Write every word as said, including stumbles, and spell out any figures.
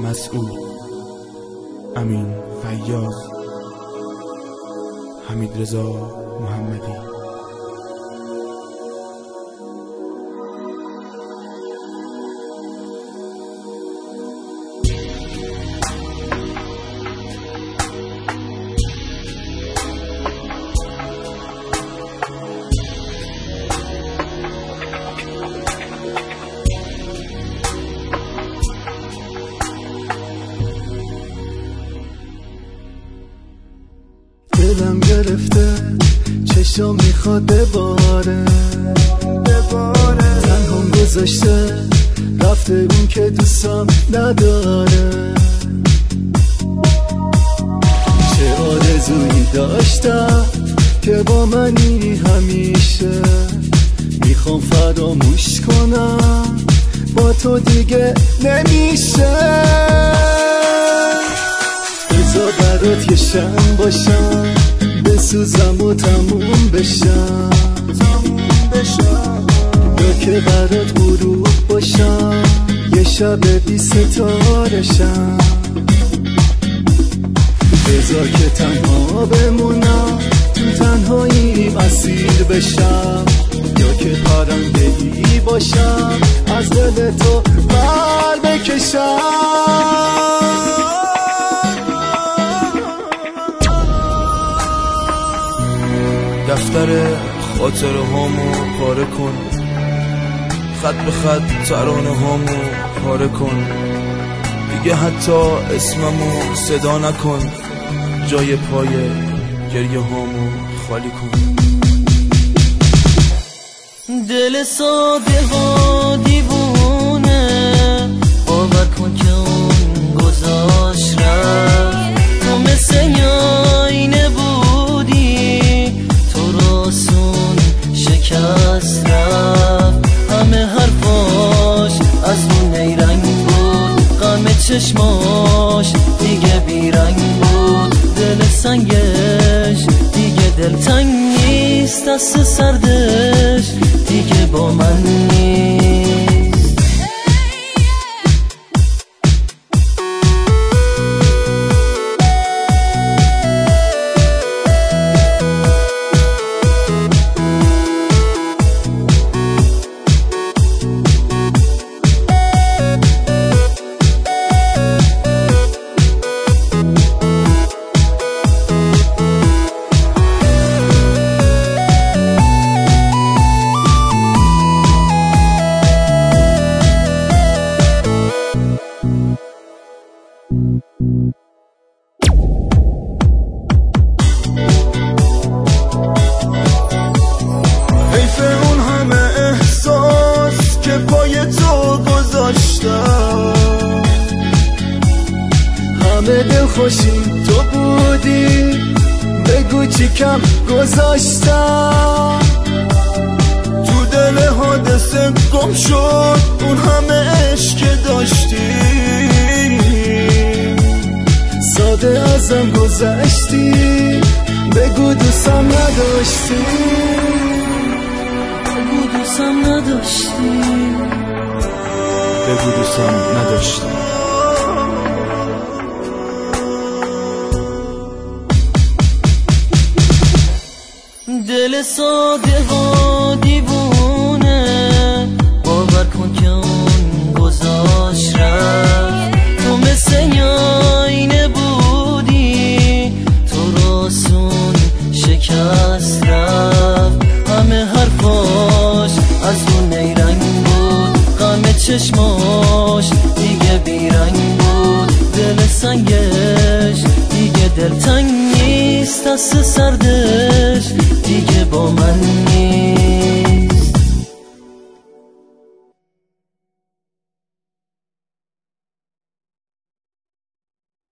مسعود، امین فیاض، حمیدرضا محمدی. دلم گرفته چشم میخواد بباره بباره تنهام گذاشته رفته اون که دوستم نداره. چه آرزویی داشتم که با منی همیشه، میخوام فراموش کنم با تو دیگه نمیشه. بذار برات یه شم باشم، بسوزم و تموم بشم یا که برات غروب باشم، یه شب بی ستارشم. بذار که تنها بمونم، تو تنهاییم اسیر بشم یا که پرنده ای باشم، از دل تو بر بکشم. دفتر خاطره هامو پاره کن، خط به خط ترانه هامو پاره کن، دیگه حتی اسممو صدا نکن، جای پای گریه هامو خالی کن. دل ساده ها دیوونه، باور کن که اون گذاشت رفت. تو مثل آینه بودی، تو راسون شکست رفت. همه حرفاش از اون نیرنگ بود، غم چشماش دیگه بیرنگ بود. دل سنگش دیگه دلتنگ نیست، دست سردش دیگه با من نیست. همه دل خوشی تو بودی، بگو چی کم گذاشتم. تو دل حادثه گم شد اون همه عشق که داشتی، ساده ازم گذشتی، بگو دوستم نداشتی، بگو دوستم نداشتی، بگو دوستم نداشتی. دل ساده ها دیوونه، باور کن که اون گذاشت رفت. تو مثل آینه بودی، تو راسون شکست رفت. همه حرفاش از اون نیرنگ بود، غم چشماش دیگه بیرنگ بود. دل سنگش دیگه دلتنگ نیست، دست سردش دیگه با من